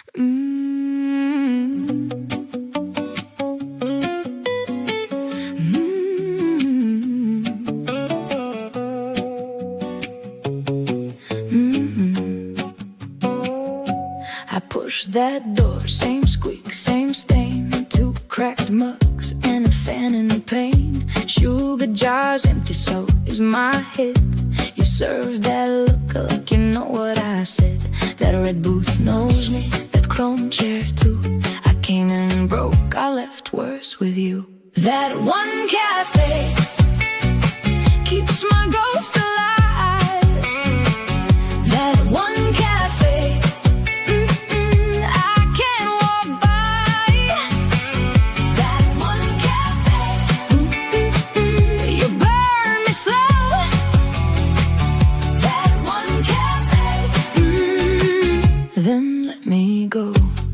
Mm. Mm. Mm. I push that door, same squeak, same stain. Two cracked mugs and a fan in pain. Sugar jars empty, so is my head. You serve that look like you know what I said. That red booth knows me, that chrome chair too. I came in broke, I left worse with you. That one cafe keeps my ghost alive. That one cafe, I can't walk by. That one cafe, you burn me slow. That one cafe, then let me go.